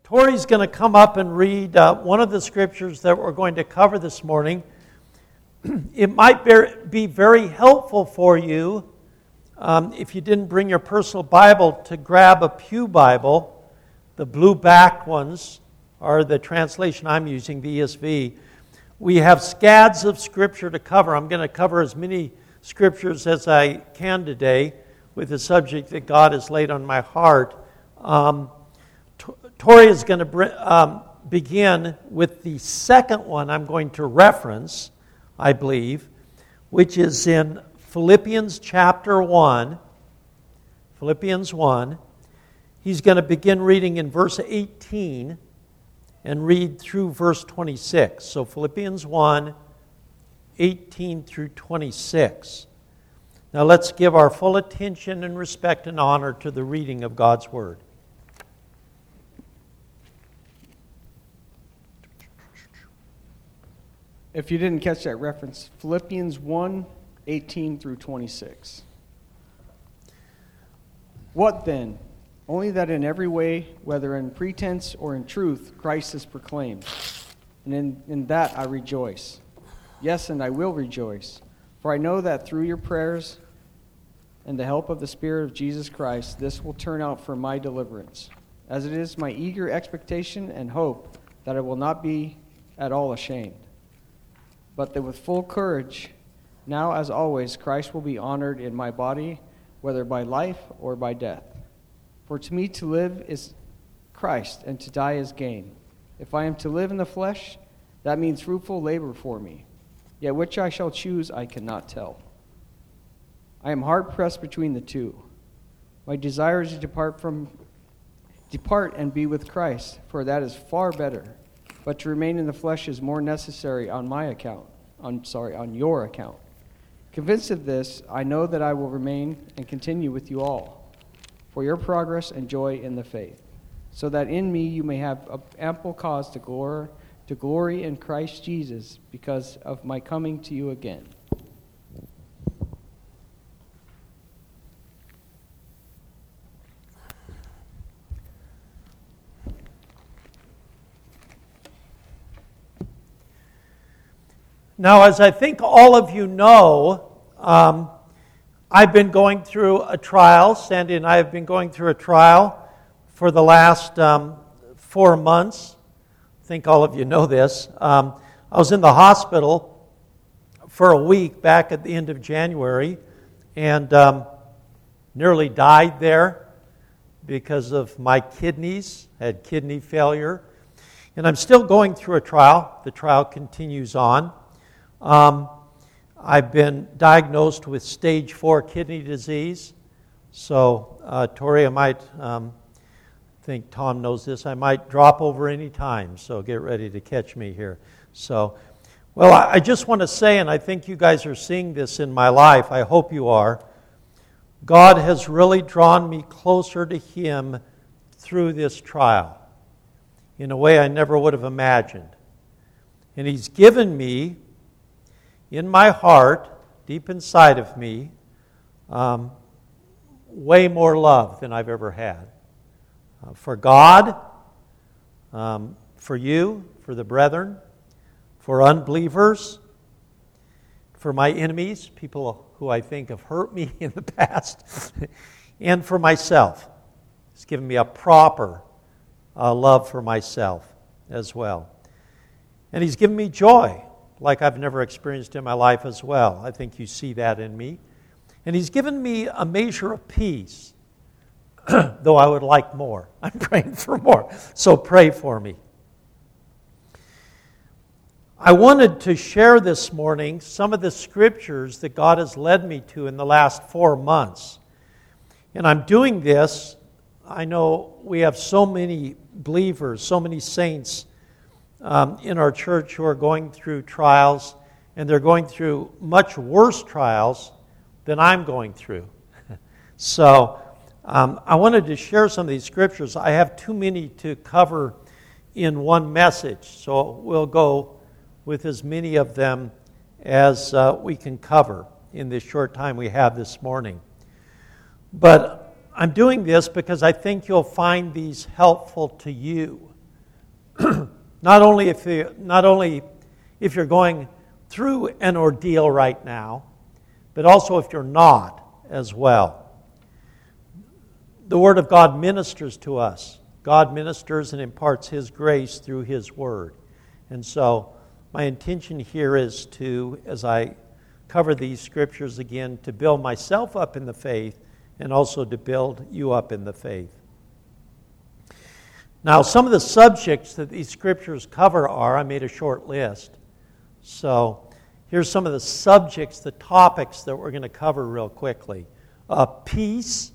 Tori's going to come up and read one of the scriptures that we're going to cover this morning. It might be very helpful for you if you didn't bring your personal Bible to grab a pew Bible. The blue-backed ones are the translation I'm using, the ESV. We have scads of scripture to cover. I'm going to cover as many scriptures as I can today with the subject that God has laid on my heart. Tori is going to begin with the second one I'm going to reference, I believe, which is in Philippians chapter 1. Philippians 1. He's going to begin reading in verse 18 and read through verse 26. So Philippians 1, 18 through 26. Now let's give our full attention and respect and honor to the reading of God's Word. If you didn't catch that reference, Philippians 1, 18 through 26. What then? Only that in every way, whether in pretense or in truth, Christ is proclaimed. And in that I rejoice. Yes, and I will rejoice. For I know that through your prayers and the help of the Spirit of Jesus Christ, this will turn out for my deliverance. As it is my eager expectation and hope that I will not be at all ashamed, but that with full courage, now as always, Christ will be honored in my body, whether by life or by death. For to me to live is Christ, and to die is gain. If I am to live in the flesh, that means fruitful labor for me. Yet which I shall choose, I cannot tell. I am hard-pressed between the two. My desire is to depart and be with Christ, for that is far better. But to remain in the flesh is more necessary on your account. Convinced of this, I know that I will remain and continue with you all, for your progress and joy in the faith, so that in me you may have ample cause to glory in Christ Jesus because of my coming to you again. Now, as I think all of you know, I've been going through a trial. Sandy and I have been going through a trial for the last 4 months. I think all of you know this. I was in the hospital for a week back at the end of January and nearly died there because of my kidneys. I had kidney failure. And I'm still going through a trial. The trial continues on. I've been diagnosed with stage 4 kidney disease. So, Tori, I might think Tom knows this. I might drop over any time, so get ready to catch me here. So, well, I just want to say, and I think you guys are seeing this in my life, I hope you are, God has really drawn me closer to Him through this trial in a way I never would have imagined. And He's given me, in my heart, deep inside of me, way more love than I've ever had. For God, for you, for the brethren, for unbelievers, for my enemies, people who I think have hurt me in the past, and for myself. He's given me a proper love for myself as well. And He's given me joy like I've never experienced in my life as well. I think you see that in me. And He's given me a measure of peace, though I would like more. I'm praying for more, so pray for me. I wanted to share this morning some of the scriptures that God has led me to in the last 4 months. And I'm doing this, I know we have so many believers, so many saints in our church who are going through trials, and they're going through much worse trials than I'm going through. So I wanted to share some of these scriptures. I have too many to cover in one message, so we'll go with as many of them as we can cover in this short time we have this morning. But I'm doing this because I think you'll find these helpful to you Not only if you're going through an ordeal right now, but also if you're not as well. The Word of God ministers to us. God ministers and imparts His grace through His Word. And so my intention here is to, as I cover these scriptures again, to build myself up in the faith and also to build you up in the faith. Now, some of the subjects that these scriptures cover are, I made a short list. So here's some of the subjects, the topics that we're going to cover real quickly. Peace,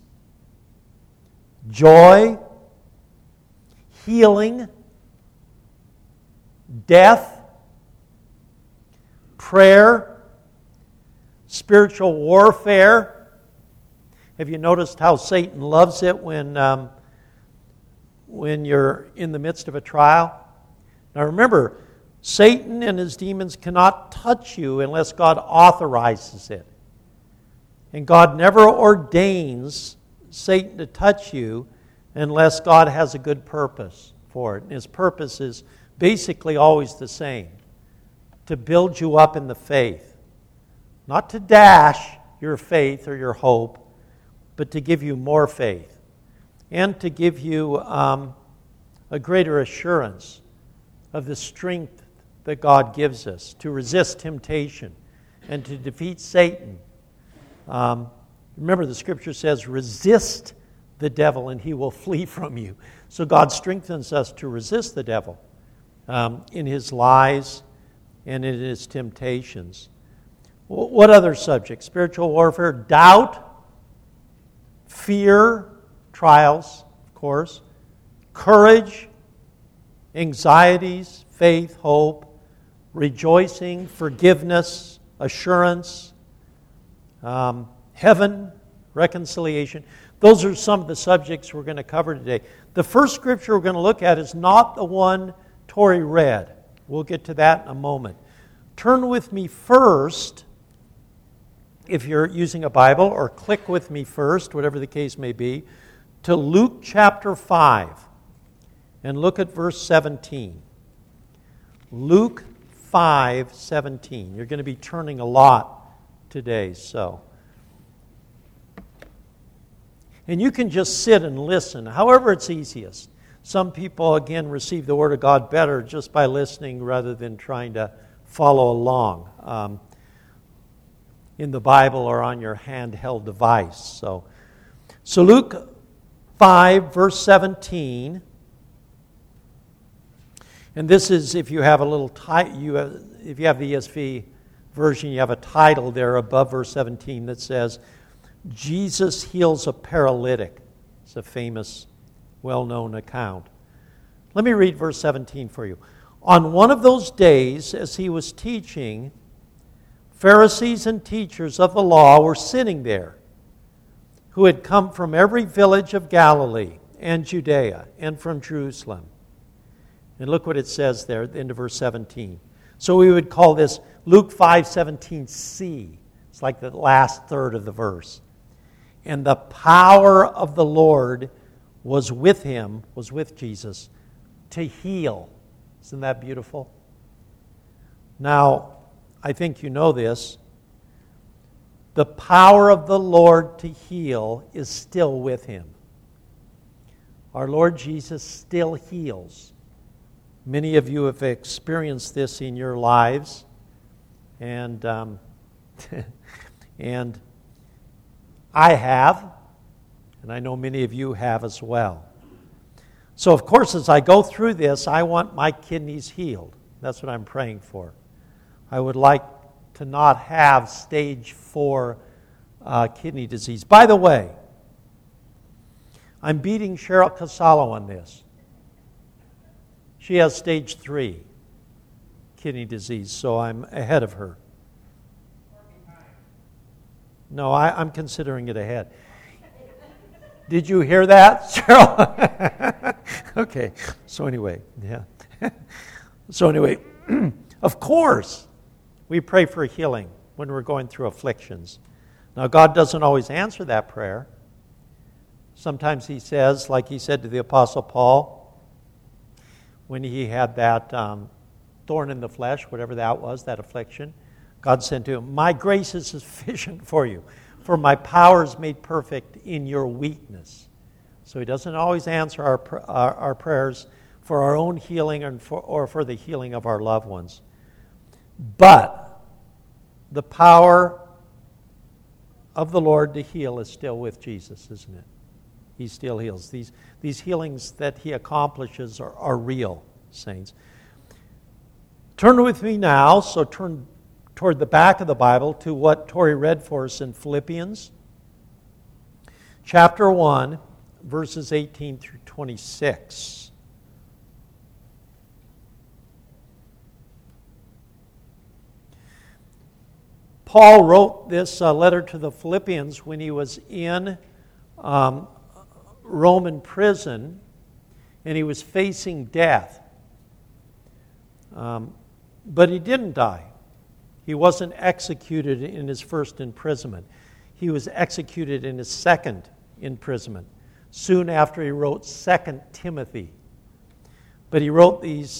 joy, healing, death, prayer, spiritual warfare. Have you noticed how Satan loves it when you're in the midst of a trial? Now remember, Satan and his demons cannot touch you unless God authorizes it. And God never ordains Satan to touch you unless God has a good purpose for it. And His purpose is basically always the same: to build you up in the faith. Not to dash your faith or your hope, but to give you more faith. And to give you a greater assurance of the strength that God gives us to resist temptation and to defeat Satan. Remember, the Scripture says, resist the devil and he will flee from you. So God strengthens us to resist the devil in his lies and in his temptations. What other subjects? Spiritual warfare, doubt, fear, trials, of course, courage, anxieties, faith, hope, rejoicing, forgiveness, assurance, heaven, reconciliation. Those are some of the subjects we're going to cover today. The first scripture we're going to look at is not the one Tori read. We'll get to that in a moment. Turn with me first, if you're using a Bible, or click with me first, whatever the case may be, to Luke chapter 5 and look at verse 17. Luke 5:17. You're going to be turning a lot today, so. And you can just sit and listen, however it's easiest. Some people, again, receive the Word of God better just by listening rather than trying to follow along in the Bible or on your handheld device. So Luke 5, verse 17. And this is, if you have a little if you have the ESV version, you have a title there above verse 17 that says, Jesus heals a paralytic. It's a famous, well-known account. Let me read verse 17 for you. On one of those days, as he was teaching, Pharisees and teachers of the law were sitting there, who had come from every village of Galilee and Judea and from Jerusalem. And look what it says there at the end of verse 17. So we would call this Luke 5:17c. It's like the last third of the verse. And the power of the Lord was with him, was with Jesus, to heal. Isn't that beautiful? Now, I think you know this. The power of the Lord to heal is still with him. Our Lord Jesus still heals. Many of you have experienced this in your lives, and and I have, and I know many of you have as well. So, of course, as I go through this, I want my kidneys healed. That's what I'm praying for. I would like to not have stage 4 kidney disease. By the way, I'm beating Cheryl Casalo on this. She has stage 3 kidney disease, so I'm ahead of her. No, I'm considering it ahead. Did you hear that, Cheryl? Okay, so anyway, of course, we pray for healing when we're going through afflictions. Now, God doesn't always answer that prayer. Sometimes he says, like he said to the Apostle Paul, when he had that thorn in the flesh, whatever that was, that affliction. God said to him, "My grace is sufficient for you, for my power is made perfect in your weakness." So he doesn't always answer our prayers for our own healing or for the healing of our loved ones. But the power of the Lord to heal is still with Jesus, isn't it? He still heals. These healings that he accomplishes are real, saints. Turn with me now, so turn toward the back of the Bible to what Tori read for us in Philippians chapter 1, verses 18 through 26. Paul wrote this letter to the Philippians when he was in Roman prison and he was facing death. But he didn't die. He wasn't executed in his first imprisonment. He was executed in his second imprisonment, soon after he wrote 2 Timothy. But he wrote these,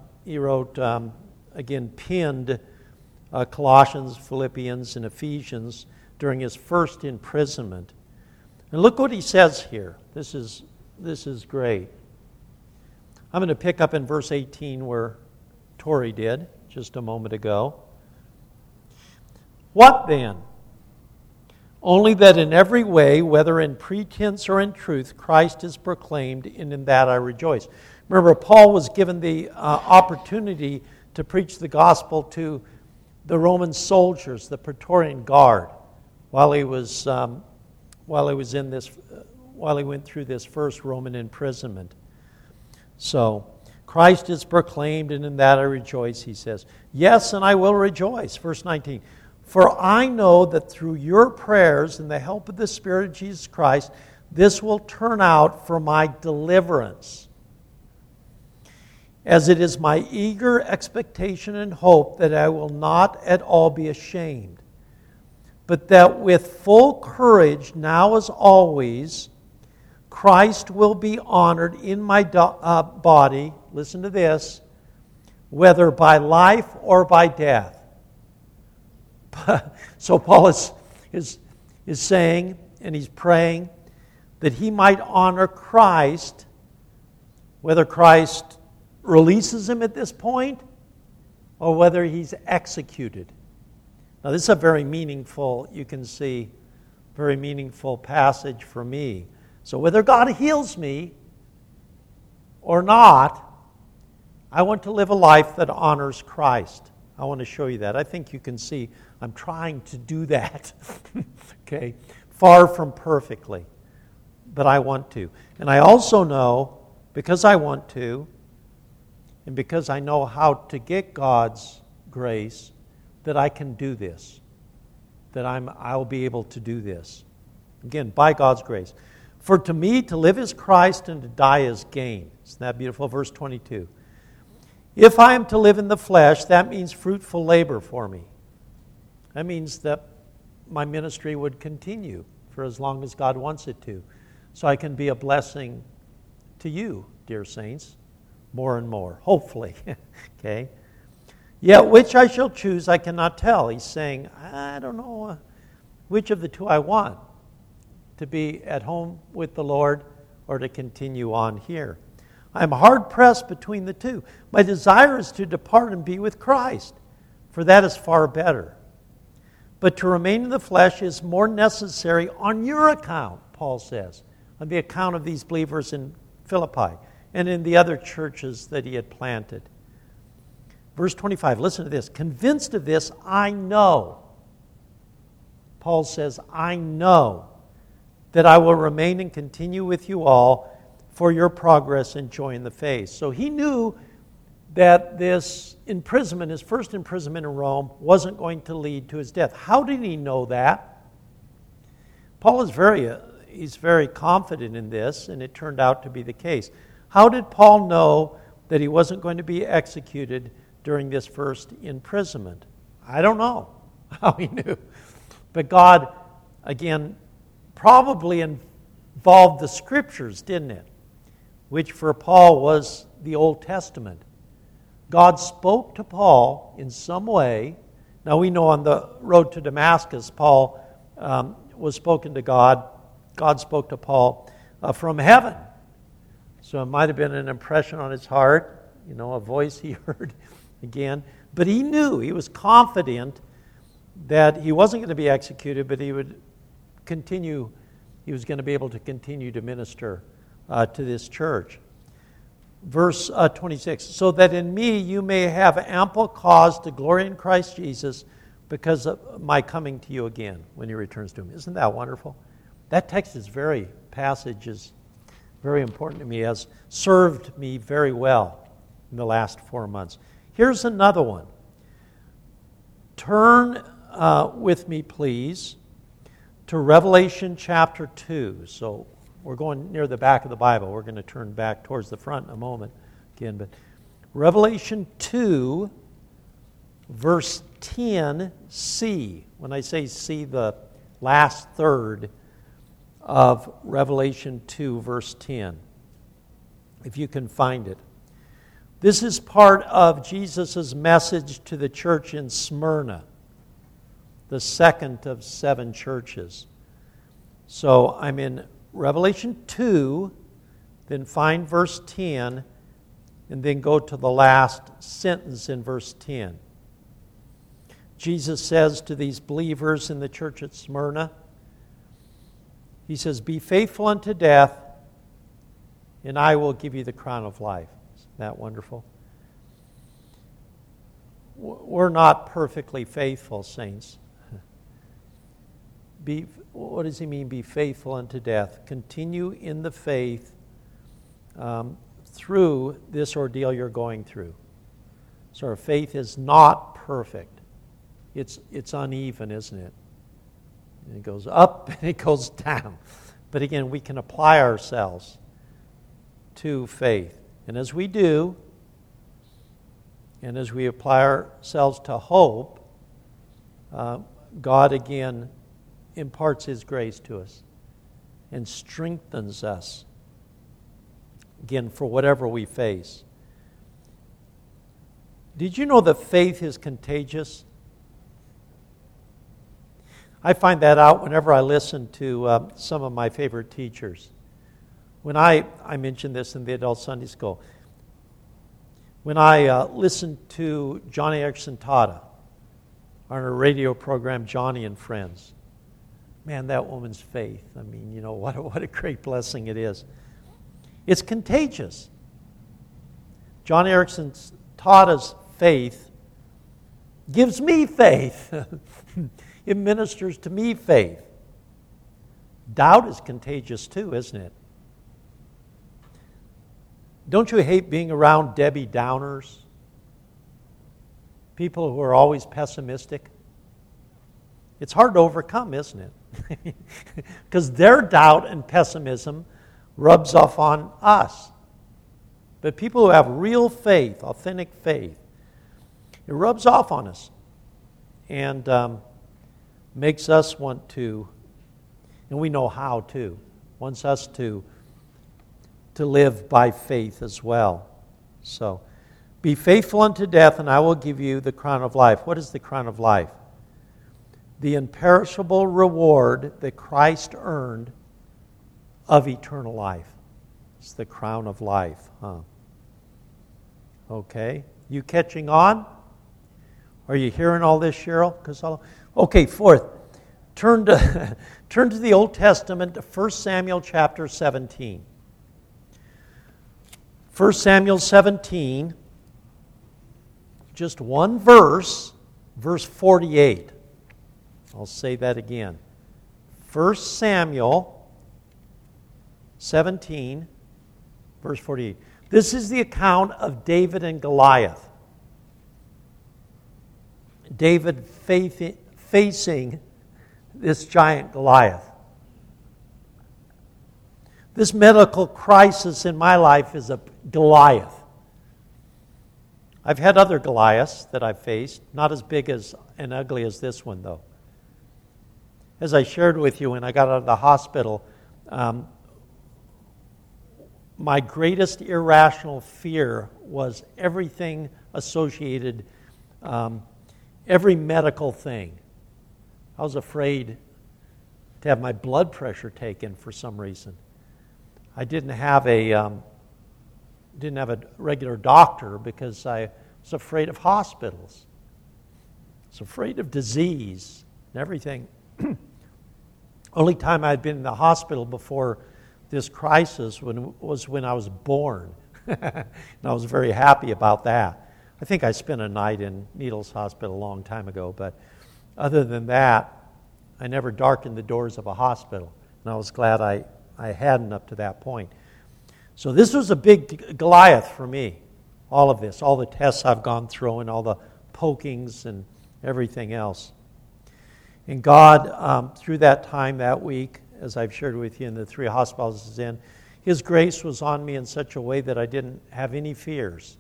again, pinned Colossians, Philippians, and Ephesians during his first imprisonment. And look what he says here. This is great. I'm going to pick up in verse 18 where Tori did just a moment ago. What then? Only that in every way, whether in pretense or in truth, Christ is proclaimed, and in that I rejoice. Remember, Paul was given the opportunity to preach the gospel to the Roman soldiers, the Praetorian Guard, while he went through this first Roman imprisonment. So, Christ is proclaimed, and in that I rejoice, he says. Yes, and I will rejoice. Verse 19. For I know that through your prayers and the help of the Spirit of Jesus Christ, this will turn out for my deliverance. As it is my eager expectation and hope that I will not at all be ashamed, but that with full courage, now as always, Christ will be honored in my body, listen to this, whether by life or by death. So Paul is saying, and he's praying, that he might honor Christ, whether Christ releases him at this point or whether he's executed. Now this is a very meaningful, you can see, very meaningful passage for me. So whether God heals me or not, I want to live a life that honors Christ. I want to show you that. I think you can see I'm trying to do that. Okay? Far from perfectly. But I want to. And I also know, because I want to, and because I know how to get God's grace, that I can do this. That I'll be able to do this. Again, by God's grace. For to me, to live is Christ and to die is gain. Isn't that beautiful? Verse 22. If I am to live in the flesh, that means fruitful labor for me. That means that my ministry would continue for as long as God wants it to. So I can be a blessing to you, dear saints, more and more, hopefully. Okay? Yet which I shall choose, I cannot tell. He's saying, I don't know which of the two I want, to be at home with the Lord or to continue on here. I am hard-pressed between the two. My desire is to depart and be with Christ, for that is far better. But to remain in the flesh is more necessary on your account, Paul says, on the account of these believers in Philippi and in the other churches that he had planted. Verse 25, listen to this. Convinced of this, I know. Paul says, I know that I will remain and continue with you all for your progress and joy in the faith. So he knew that this imprisonment, his first imprisonment in Rome, wasn't going to lead to his death. How did he know that? Paul is he's very confident in this, and it turned out to be the case. How did Paul know that he wasn't going to be executed during this first imprisonment? I don't know how he knew. But God, again, probably involved the Scriptures, didn't it? Which for Paul was the Old Testament. God spoke to Paul in some way. Now we know on the road to Damascus, Paul was spoken to God. God spoke to Paul from heaven. So it might have been an impression on his heart, a voice he heard again. But he knew, he was confident that he wasn't going to be executed, but he would continue, he was going to be able to continue to minister to this church. Verse 26, so that in me you may have ample cause to glory in Christ Jesus because of my coming to you again when he returns to him. Isn't that wonderful? That text is passage is very important to me, has served me very well in the last 4 months. Here's another one. Turn with me, please, to Revelation chapter 2. So we're going near the back of the Bible. We're going to turn back towards the front in a moment again. But Revelation 2, verse 10c. When I say C, the last third of Revelation 2, verse 10. If you can find it. This is part of Jesus' message to the church in Smyrna, the second of 7 churches. So I'm in Revelation 2, then find verse 10, and then go to the last sentence in verse 10. Jesus says to these believers in the church at Smyrna, he says, be faithful unto death, and I will give you the crown of life. Isn't that wonderful? We're not perfectly faithful, saints. What does he mean, be faithful unto death? Continue in the faith through this ordeal you're going through. So our faith is not perfect. It's uneven, isn't it? And it goes up and it goes down. But again, we can apply ourselves to faith. And as we do, and as we apply ourselves to hope, God again imparts his grace to us and strengthens us, again, for whatever we face. Did you know that faith is contagious? I find that out whenever I listen to some of my favorite teachers. When I mentioned this in the adult Sunday school, when I listened to Johnny Erickson Tata on her radio program, Johnny and Friends, man, that woman's faith, I mean, what a great blessing it is. It's contagious. Johnny Erickson Tata's faith gives me faith. It ministers to me faith. Doubt is contagious too, isn't it? Don't you hate being around Debbie Downers? People who are always pessimistic? It's hard to overcome, isn't it? Because their doubt and pessimism rubs off on us. But people who have real faith, authentic faith, it rubs off on us and makes us want to, and we know how to, wants us to live by faith as well. So, be faithful unto death, and I will give you the crown of life. What is the crown of life? The imperishable reward that Christ earned of eternal life. It's the crown of life, huh? Okay, you catching on? Are you hearing all this, Cheryl? Okay, fourth, turn to the Old Testament, to 1 Samuel chapter 17. 1 Samuel 17, just one verse, verse 48. I'll say that again. 1 Samuel 17, verse 48. This is the account of David and Goliath. David facing this giant Goliath. This medical crisis in my life is a Goliath. I've had other Goliaths that I've faced, not as big as and ugly as this one, though. As I shared with you when I got out of the hospital, my greatest irrational fear was everything associated, every medical thing. I was afraid to have my blood pressure taken for some reason. I didn't have a regular doctor because I was afraid of hospitals. I was afraid of disease and everything. Only time I'd been in the hospital before this crisis was when I was born. And I was very happy about that. I think I spent a night in Needles Hospital a long time ago, but other than that, I never darkened the doors of a hospital. And I was glad I hadn't up to that point. So this was a big Goliath for me, all of this, all the tests I've gone through and all the pokings and everything else. And God, through that time, that week, as I've shared with you in the 3 hospitals I was in, His grace was on me in such a way that I didn't have any fears.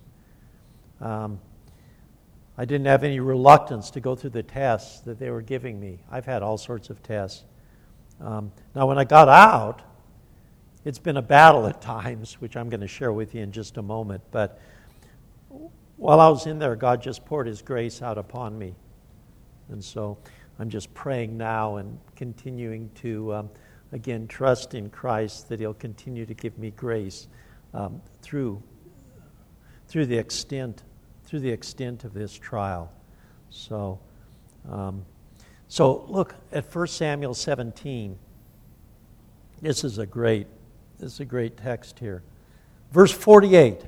I didn't have any reluctance to go through the tests that they were giving me. I've had all sorts of tests. Now, when I got out, it's been a battle at times, which I'm going to share with you in just a moment. But while I was in there, God just poured His grace out upon me. And so I'm just praying now and continuing to, again, trust in Christ that He'll continue to give me grace through the extent of this trial. So look at 1 Samuel 17. This is a great text here. Verse 48.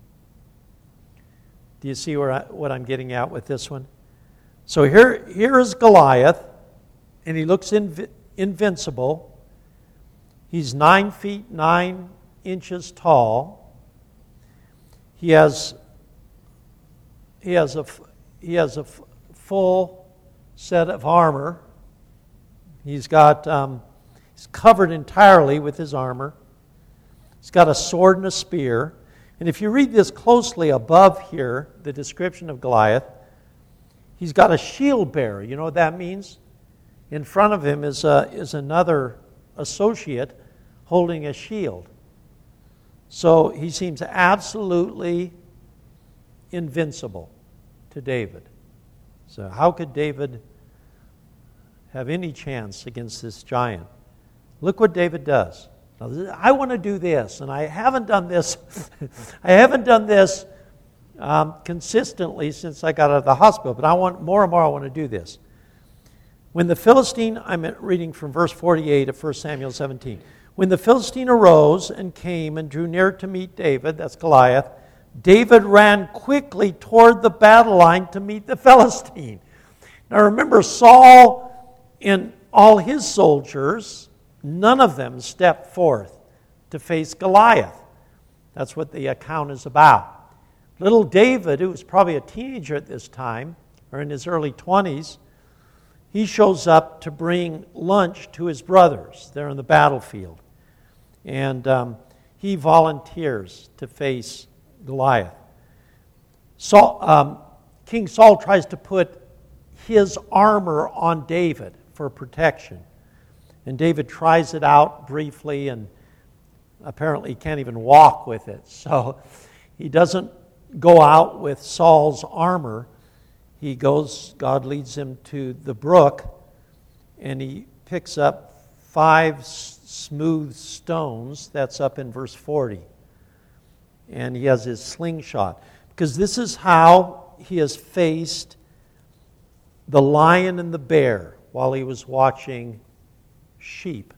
Do you see what I'm getting at with this one? So here is Goliath, and he looks invincible. He's 9 feet 9 inches tall. He has a full set of armor. He's covered entirely with his armor. He's got a sword and a spear. And if you read this closely above here, the description of Goliath, he's got a shield bearer. You know what that means? In front of him is another associate holding a shield. So he seems absolutely invincible to David. So how could David have any chance against this giant? Look what David does. Now, I want to do this, and I haven't done this. I haven't done this consistently since I got out of the hospital, but I want more and more. I want to do this. When the Philistine, I'm reading from verse 48 of 1 Samuel 17. When the Philistine arose and came and drew near to meet David, that's Goliath, David ran quickly toward the battle line to meet the Philistine. Now remember, Saul and all his soldiers, none of them stepped forth to face Goliath. That's what the account is about. Little David, who was probably a teenager at this time, or in his early 20s, he shows up to bring lunch to his brothers. They're in the battlefield. And he volunteers to face Goliath. King Saul tries to put his armor on David for protection. And David tries it out briefly and apparently can't even walk with it. So he doesn't go out with Saul's armor. He goes, God leads him to the brook, and he picks up 5 smooth stones. That's up in verse 40. And he has his slingshot. Because this is how he has faced the lion and the bear while he was watching sheep.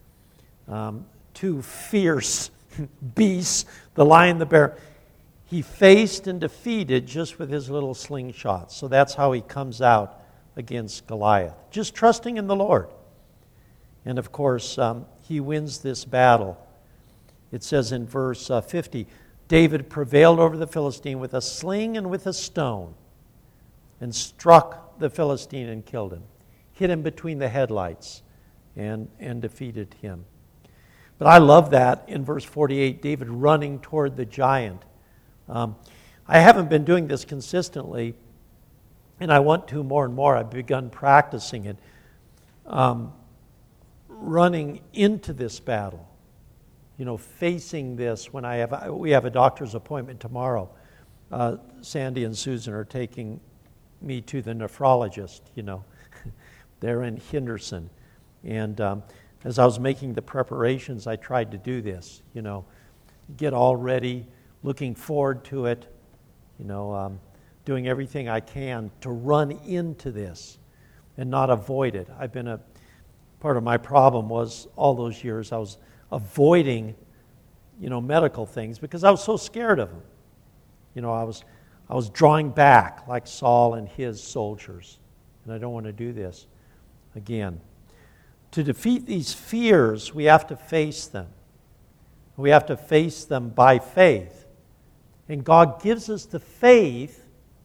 2 fierce beasts, the lion and the bear. He faced and defeated just with his little slingshot. So that's how he comes out against Goliath. Just trusting in the Lord. And of course, he wins this battle. It says in verse 50, David prevailed over the Philistine with a sling and with a stone, and struck the Philistine and killed him. Hit him between the headlights and defeated him. But I love that in verse 48, David running toward the giant. I haven't been doing this consistently, and I want to more and more. I've begun practicing it. Running into this battle. facing this when we have a doctor's appointment tomorrow. Sandy and Susan are taking me to the nephrologist, They're in Henderson. And as I was making the preparations, I tried to do this, get all ready, looking forward to it, doing everything I can to run into this and not avoid it. Part of my problem was all those years I was avoiding, medical things because I was so scared of them. I was drawing back like Saul and his soldiers, and I don't want to do this again. To defeat these fears, we have to face them. We have to face them by faith. And God gives us the faith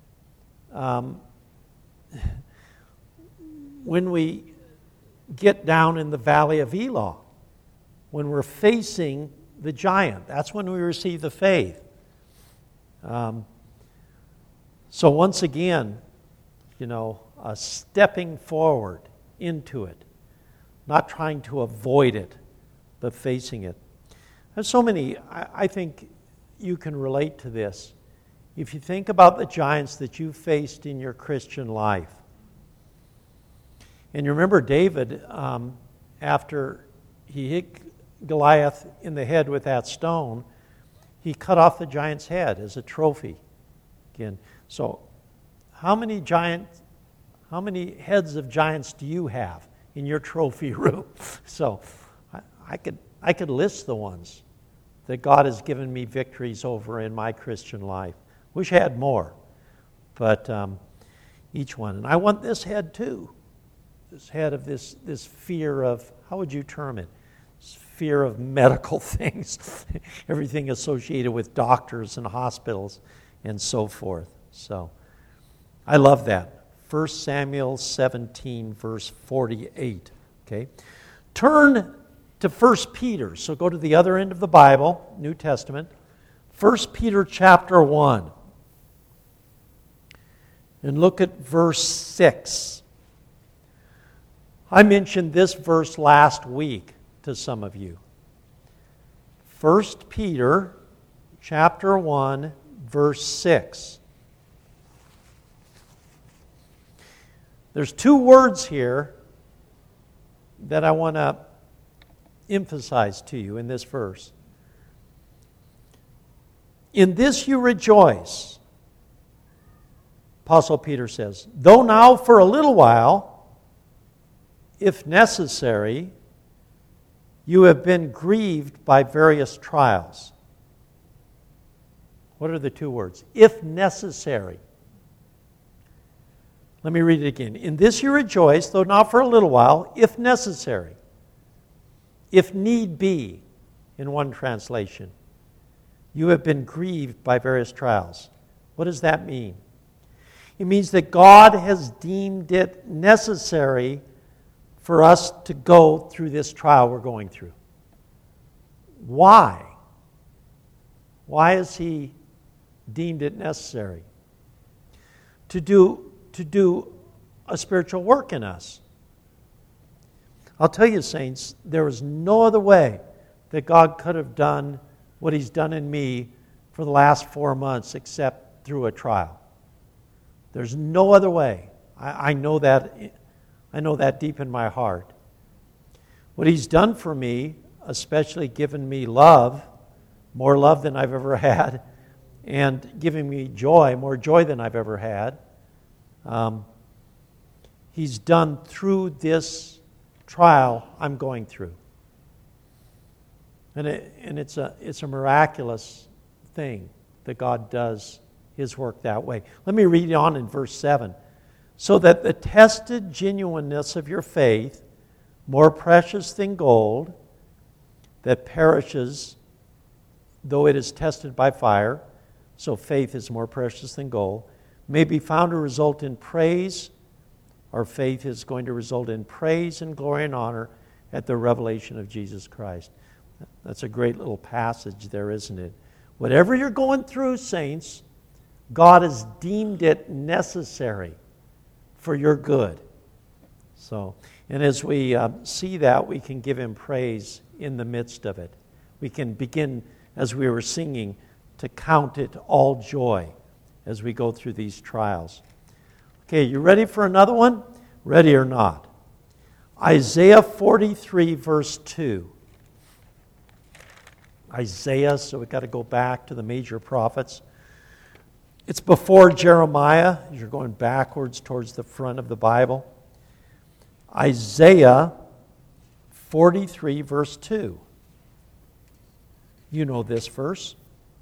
when we get down in the valley of Elah, when we're facing the giant. That's when we receive the faith. So once again, stepping forward into it, not trying to avoid it, but facing it. There's so many, I think you can relate to this. If you think about the giants that you faced in your Christian life, and you remember David, after he hit Goliath in the head with that stone, he cut off the giant's head as a trophy. Again, so how many heads of giants do you have in your trophy room? So I could list the ones that God has given me victories over in my Christian life. Wish I had more, but each one. And I want this head too. This head of this fear of, how would you term it? Fear of medical things, everything associated with doctors and hospitals and so forth. So I love that. 1 Samuel 17, verse 48. Okay, turn to 1 Peter. So go to the other end of the Bible, New Testament. 1 Peter chapter 1. And look at verse 6. I mentioned this verse last week to some of you. 1 Peter chapter 1, verse 6. There's two words here that I want to emphasize to you in this verse. In this you rejoice, Apostle Peter says, though now for a little while, if necessary, you have been grieved by various trials. What are the two words? If necessary. Let me read it again. In this you rejoice, though not for a little while, if necessary. If need be, in one translation. You have been grieved by various trials. What does that mean? It means that God has deemed it necessary for us to go through this trial we're going through. Why? Why has He deemed it necessary? To do a spiritual work in us. I'll tell you, saints, there is no other way that God could have done what He's done in me for the last 4 months except through a trial. There's no other way. I know that. I know that deep in my heart. What He's done for me, especially given me love, more love than I've ever had, and giving me joy, more joy than I've ever had, He's done through this trial I'm going through. And it's a miraculous thing that God does His work that way. Let me read on in verse 7. So that the tested genuineness of your faith, more precious than gold, that perishes though it is tested by fire, so faith is more precious than gold, may be found to result in praise. Our faith is going to result in praise and glory and honor at the revelation of Jesus Christ. That's a great little passage there, isn't it? Whatever you're going through, saints, God has deemed it necessary for your good. So, and as we see that, we can give Him praise in the midst of it. we can begin, as we were singing, to count it all joy as we go through these trials. Okay, you ready for another one? Ready or not? Isaiah 43, verse 2. Isaiah, so we've got to go back to the major prophets. It's before Jeremiah. You're going backwards towards the front of the Bible. Isaiah 43, verse 2. You know this verse.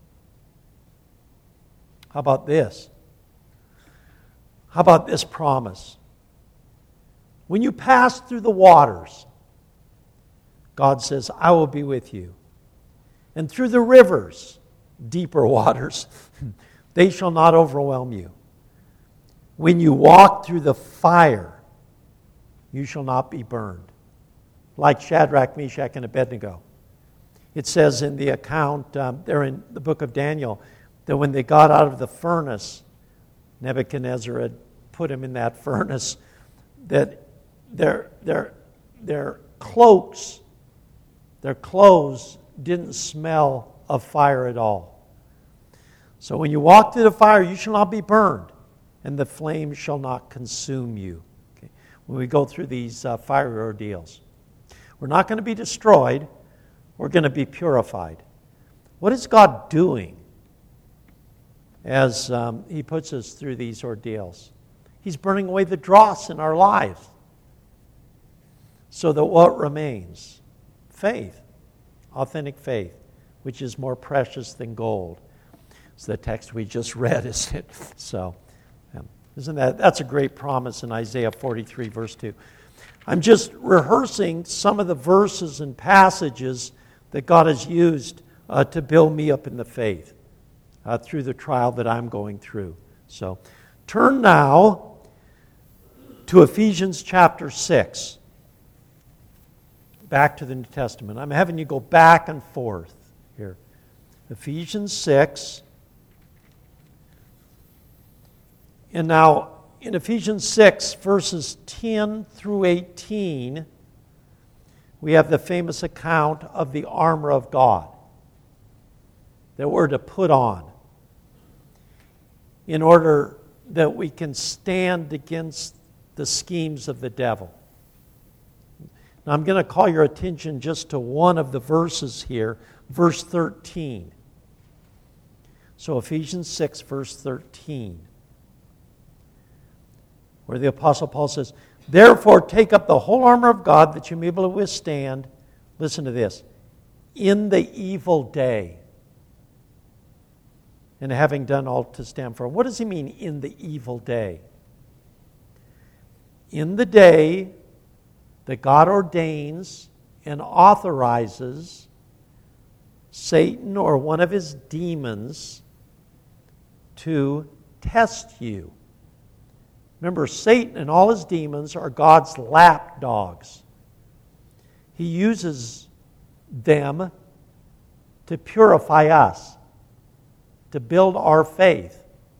How about this? How about this promise? When you pass through the waters, God says, I will be with you. And through the rivers, deeper waters, they shall not overwhelm you. When you walk through the fire, you shall not be burned. Like Shadrach, Meshach, and Abednego. It says in the account there in the book of Daniel that when they got out of the furnace, Nebuchadnezzar had put him in that furnace, that their cloaks, their clothes didn't smell of fire at all. So when you walk through the fire, you shall not be burned, and the flame shall not consume you. Okay? When we go through these fiery ordeals, we're not going to be destroyed. We're going to be purified. What is God doing as He puts us through these ordeals? He's burning away the dross in our lives so that what remains? Faith, authentic faith, which is more precious than gold. It's the text we just read, isn't it? So, that's a great promise in Isaiah 43, verse 2. I'm just rehearsing some of the verses and passages that God has used to build me up in the faith through the trial that I'm going through. So, turn now to Ephesians chapter 6. Back to the New Testament. I'm having you go back and forth here. Ephesians 6. And now, in Ephesians 6, verses 10 through 18, we have the famous account of the armor of God that we're to put on in order that we can stand against the schemes of the devil. Now, I'm going to call your attention just to one of the verses here, verse 13. So, Ephesians 6, verse 13. Where the Apostle Paul says, therefore take up the whole armor of God that you may be able to withstand, listen to this, in the evil day. And having done all to stand firm. What does he mean, in the evil day? In the day that God ordains and authorizes Satan or one of his demons to test you. Remember, Satan and all his demons are God's lapdogs. He uses them to purify us, to build our faith.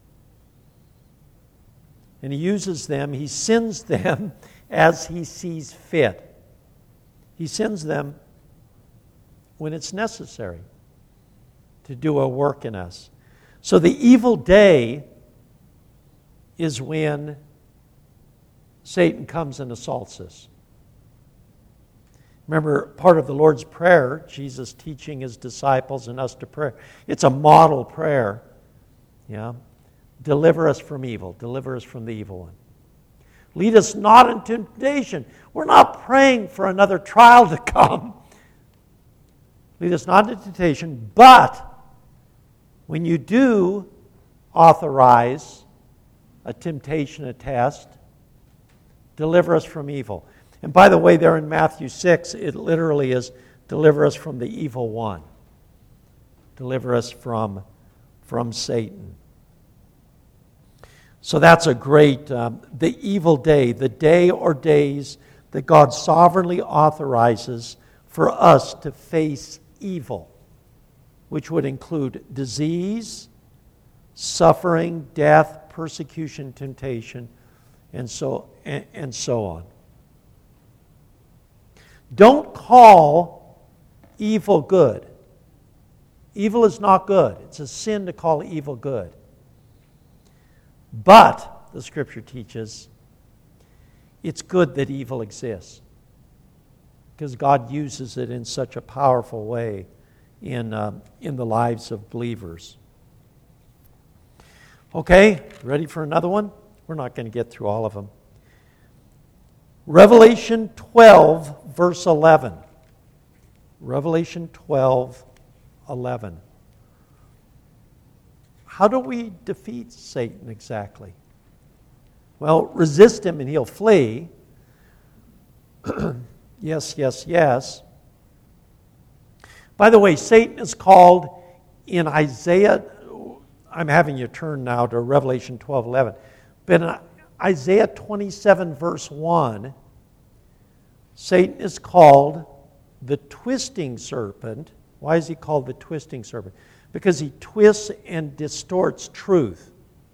And he uses them, he sends them as he sees fit. He sends them when it's necessary to do a work in us. So the evil day is when Satan comes and assaults us. Remember, part of the Lord's Prayer, Jesus teaching his disciples and us to pray. It's a model prayer. Yeah. Deliver us from evil. Deliver us from the evil one. Lead us not into temptation. We're not praying for another trial to come. Lead us not into temptation, but when you do authorize a temptation, a test, deliver us from evil. And by the way, there in Matthew 6, it literally is, deliver us from the evil one. Deliver us from Satan. So that's a great, the evil day, the day or days that God sovereignly authorizes for us to face evil, which would include disease, suffering, death, persecution, temptation, and so on. Don't call evil good. Evil is not good. It's a sin to call evil good. But, the Scripture teaches, it's good that evil exists, because God uses it in such a powerful way in the lives of believers. Okay, ready for another one? We're not going to get through all of them. Revelation 12, verse 11. Revelation 12, 11. How do we defeat Satan exactly? Well, resist him and he'll flee. Yes, yes, yes. By the way, Satan is called in Isaiah, I'm having you turn now to Revelation 12:11. But in Isaiah 27, verse 1, Satan is called the twisting serpent. Why is he called the twisting serpent? Because he twists and distorts truth.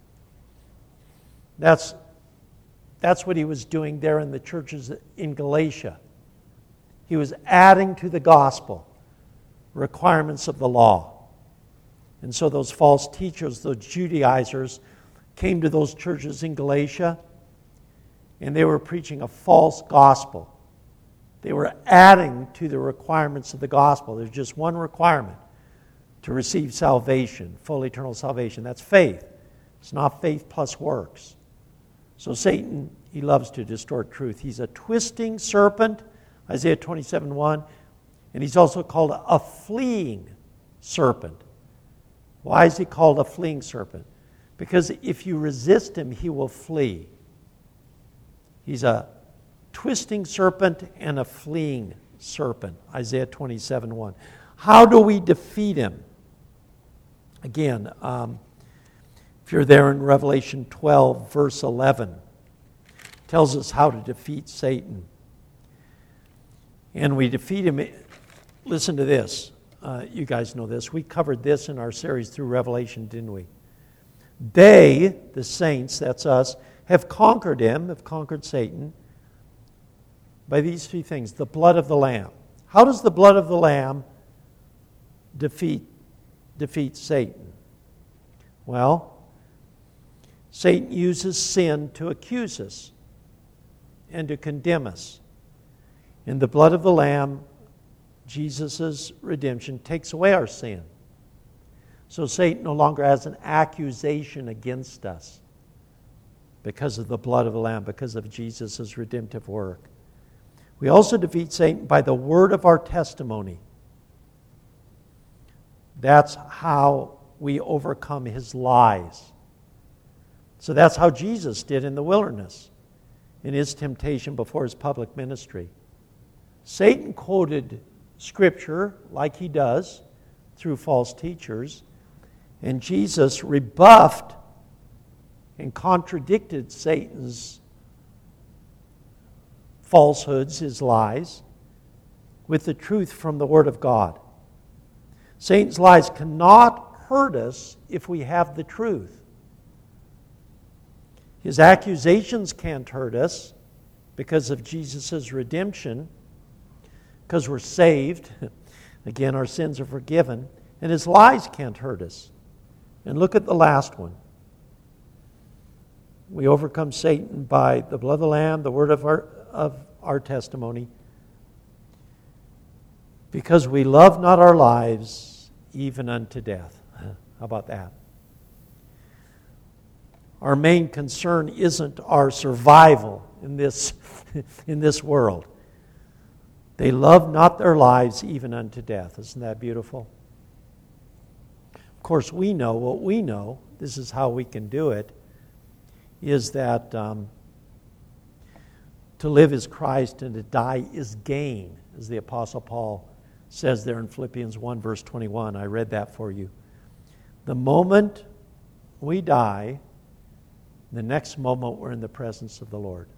That's what he was doing there in the churches in Galatia. He was adding to the gospel requirements of the law. And so those false teachers, those Judaizers, came to those churches in Galatia, and they were preaching a false gospel. They were adding to the requirements of the gospel. There's just one requirement to receive salvation, full eternal salvation. That's faith. It's not faith plus works. So Satan, he loves to distort truth. He's a twisting serpent, Isaiah 27:1, and he's also called a fleeing serpent. Why is he called a fleeing serpent? Because if you resist him, he will flee. He's a twisting serpent and a fleeing serpent, Isaiah 27:1. How do we defeat him? Again, if you're there in Revelation 12, verse 11, tells us how to defeat Satan. And we defeat him. Listen to this. You guys know this. We covered this in our series through Revelation, didn't we? They, the saints, that's us, have conquered him, have conquered Satan, by these three things. The blood of the Lamb. How does the blood of the Lamb defeat Satan? Well, Satan uses sin to accuse us and to condemn us. In the blood of the Lamb, Jesus' redemption takes away our sin. So Satan no longer has an accusation against us because of the blood of the Lamb, because of Jesus' redemptive work. We also defeat Satan by the word of our testimony. That's how we overcome his lies. So that's how Jesus did in the wilderness, in his temptation before his public ministry. Satan quoted Scripture like he does through false teachers, and Jesus rebuffed and contradicted Satan's falsehoods, his lies, with the truth from the Word of God. Satan's lies cannot hurt us if we have the truth. His accusations can't hurt us because of Jesus' redemption, because we're saved. Again, our sins are forgiven. And his lies can't hurt us. And look at the last one. We overcome Satan by the blood of the Lamb, the word of our testimony, because we love not our lives even unto death. How about that? Our main concern isn't our survival in this world. They love not their lives even unto death. Isn't that beautiful? Of course, we know what we know. This is how we can do it, is that to live is Christ and to die is gain, as the Apostle Paul says there in Philippians 1, verse 21. I read that for you. The moment we die, the next moment we're in the presence of the Lord.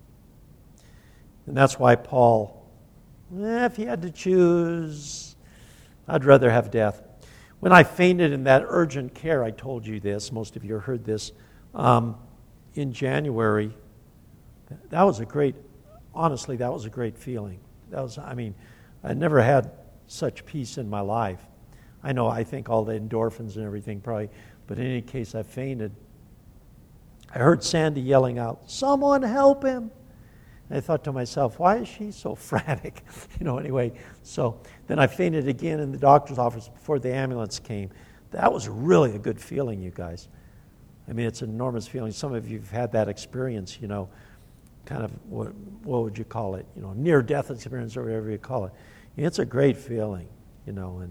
And that's why Paul, if he had to choose, I'd rather have death. When I fainted in that urgent care, I told you this, most of you heard this, in January, that was a great feeling. I never had such peace in my life. I know, I think all the endorphins and everything probably, but in any case, I fainted. I heard Sandy yelling out, "Someone help him!" And I thought to myself, why is she so frantic? Anyway, so then I fainted again in the doctor's office before the ambulance came. That was really a good feeling, you guys. I mean, it's an enormous feeling. Some of you have had that experience, kind of, what would you call it? Near-death experience or whatever you call it. It's a great feeling, and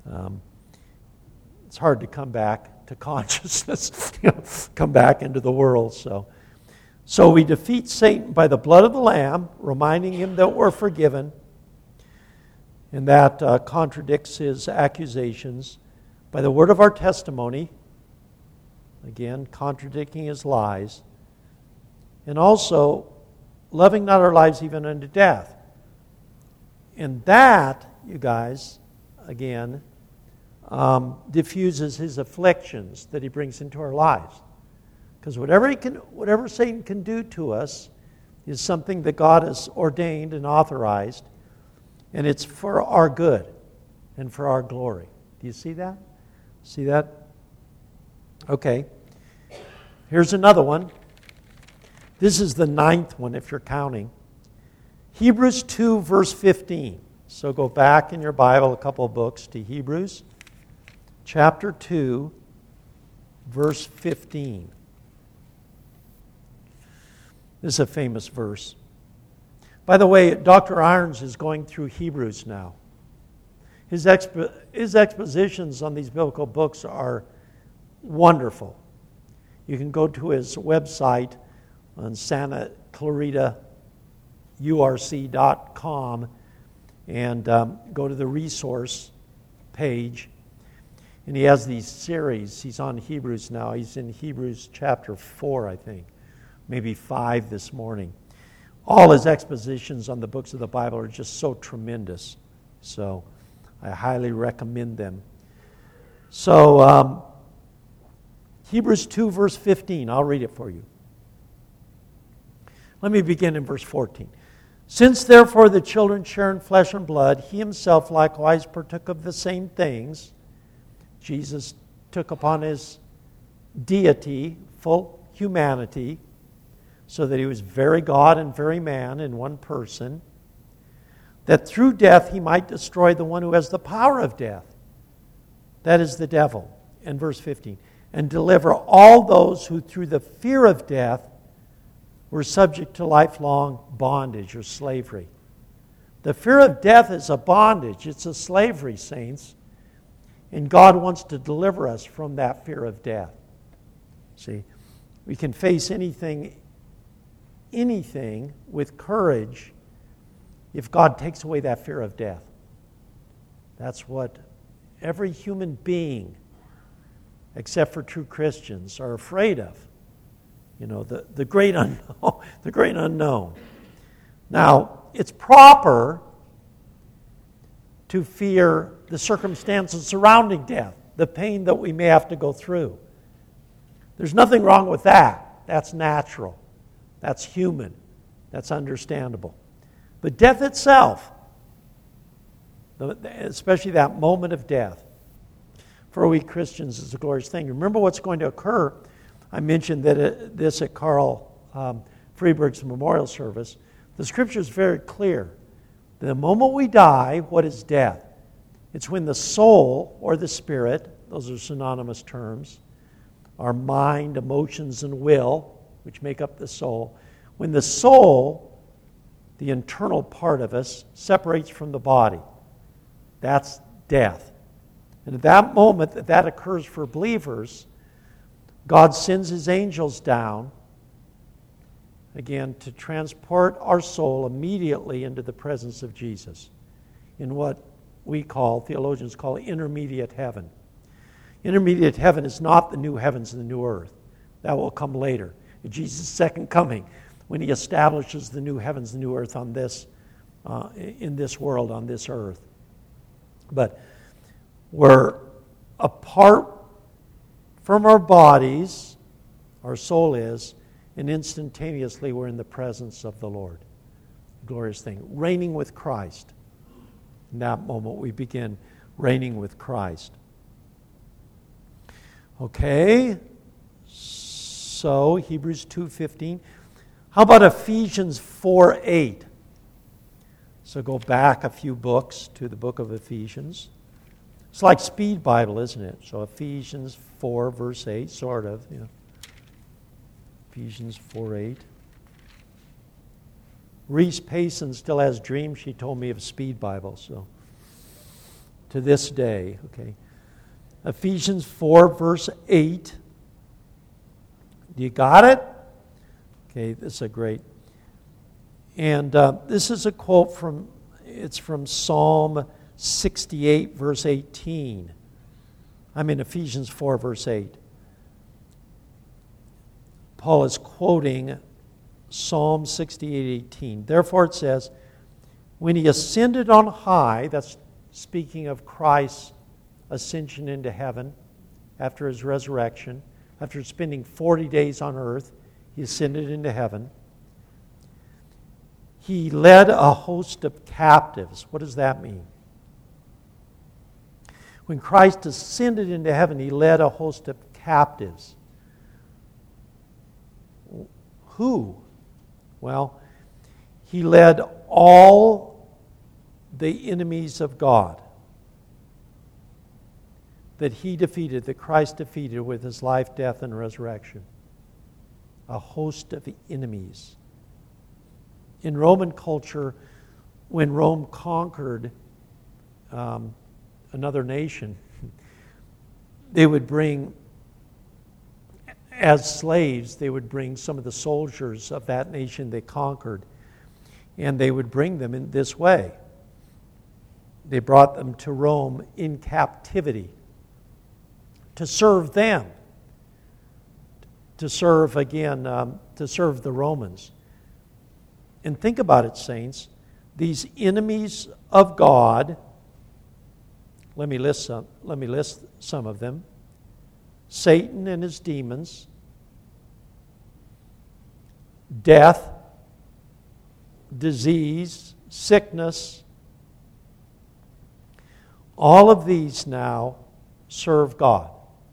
it's hard to come back to consciousness, come back into the world. So we defeat Satan by the blood of the Lamb, reminding him that we're forgiven, and that contradicts his accusations, by the word of our testimony, again, contradicting his lies, and also loving not our lives even unto death. And that, you guys, again, diffuses his afflictions that he brings into our lives. Because whatever Satan can do to us is something that God has ordained and authorized, and it's for our good and for our glory. Do you see that? See that? Okay. Here's another one. This is the 9th one if you're counting. Hebrews 2, verse 15. So go back in your Bible a couple of books to Hebrews chapter 2, verse 15. This is a famous verse. By the way, Dr. Irons is going through Hebrews now. His expositions on these biblical books are wonderful. You can go to his website on SantaClaritaURC.com and go to the resource page. And he has these series. He's on Hebrews now. He's in Hebrews chapter 4, I think. Maybe 5 this morning. All his expositions on the books of the Bible are just so tremendous. So I highly recommend them. So Hebrews 2, verse 15. I'll read it for you. Let me begin in verse 14. Since therefore the children share in flesh and blood, he himself likewise partook of the same things. Jesus took upon his deity, full humanity, so that he was very God and very man in one person, that through death he might destroy the one who has the power of death, that is the devil. And verse 15, and deliver all those who through the fear of death were subject to lifelong bondage or slavery. The fear of death is a bondage. It's a slavery, saints. And God wants to deliver us from that fear of death. See, we can face anything with courage if God takes away that fear of death. That's what every human being, except for true Christians, are afraid of. The great unknown. The great unknown. Now, it's proper to fear the circumstances surrounding death, the pain that we may have to go through. There's nothing wrong with that. That's natural. That's human. That's understandable. But death itself, especially that moment of death, for we Christians is a glorious thing. Remember what's going to occur. I mentioned this at Carl Freeberg's memorial service. The scripture is very clear. The moment we die, what is death? It's when the soul or the spirit, those are synonymous terms, our mind, emotions, and will, which make up the soul. When the soul, the internal part of us, separates from the body, that's death. And at that moment that occurs for believers, God sends his angels down, again, to transport our soul immediately into the presence of Jesus in what theologians call intermediate heaven. Intermediate heaven is not the new heavens and the new earth. That will come later, in Jesus' second coming, when he establishes the new heavens and new earth on this, in this world, on this earth. But we're apart from our bodies, our soul is, and instantaneously we're in the presence of the Lord. Glorious thing. Reigning with Christ. In that moment we begin reigning with Christ. Okay, so Hebrews 2:15. How about Ephesians 4:8? So go back a few books to the book of Ephesians. It's like Speed Bible, isn't it? So Ephesians 4, verse 8, sort of. Yeah. Ephesians 4:8. Reese Payson still has dreams. She told me of Speed Bible, so to this day, okay. Ephesians 4, verse 8. Do you got it? Okay, this is a great. And this is a quote it's from Psalm 68, verse 18. I'm in Ephesians 4, verse 8. Paul is quoting Psalm 68:18. Therefore it says, when he ascended on high, that's speaking of Christ's ascension into heaven after his resurrection, after spending 40 days on earth, he ascended into heaven. He led a host of captives. What does that mean? When Christ ascended into heaven, he led a host of captives. Who? Well, he led all the enemies of God that he defeated, that Christ defeated with his life, death, and resurrection. A host of enemies. In Roman culture, when Rome conquered another nation, they would bring, as slaves, they would bring some of the soldiers of that nation they conquered, and they would bring them in this way. They brought them to Rome in captivity to serve them, to serve the Romans. And think about it, saints. These enemies of God, let me list some of them. Satan and his demons, death, disease, sickness. All of these now serve God.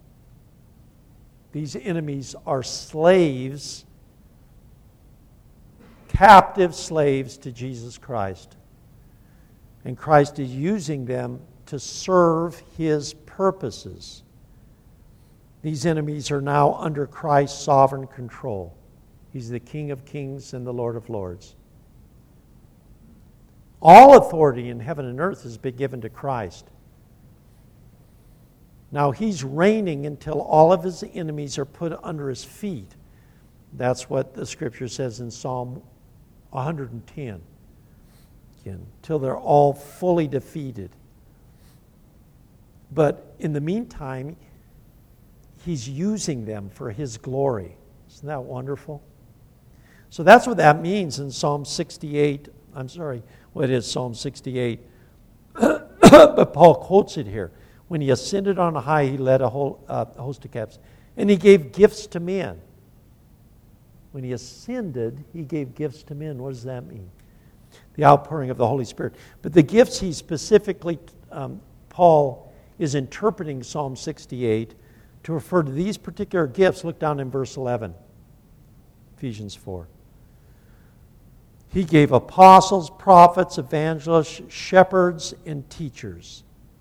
These enemies are slaves, captive slaves to Jesus Christ. And Christ is using them to serve his purposes. These enemies are now under Christ's sovereign control. He's the King of kings and the Lord of lords. All authority in heaven and earth has been given to Christ. Now he's reigning until all of his enemies are put under his feet. That's what the scripture says in Psalm 110. Again, till they're all fully defeated. But in the meantime, he's using them for his glory. Isn't that wonderful? So that's what that means in Psalm 68. It is Psalm 68. But Paul quotes it here. When he ascended on high, he led a whole host of captives. And he gave gifts to men. When he ascended, he gave gifts to men. What does that mean? The outpouring of the Holy Spirit. But the gifts he specifically, Paul is interpreting Psalm 68 to refer to these particular gifts. Look down in verse 11, Ephesians 4. He gave apostles, prophets, evangelists, shepherds, and teachers.